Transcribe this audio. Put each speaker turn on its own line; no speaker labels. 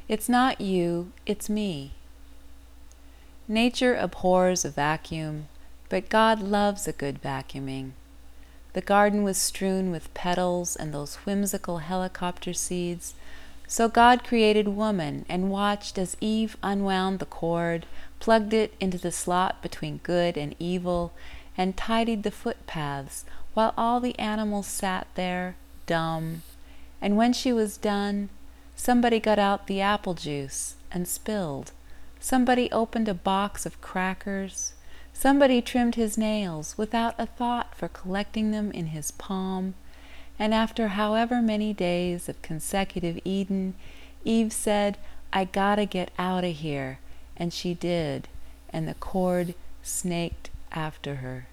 It's not you, it's me. Nature abhors a vacuum, but God loves a good vacuuming. The garden was strewn with petals and those whimsical helicopter seeds, so God created woman and watched as Eve unwound the cord, plugged it into the slot between good and evil, and tidied the footpaths, while all the animals sat there, dumb. And when she was done, somebody got out the apple juice and spilled. Somebody opened a box of crackers. Somebody trimmed his nails without a thought for collecting them in his palm. And after however many days of consecutive Eden, Eve said, "I gotta get out of here." And she did, and the cord snaked after her.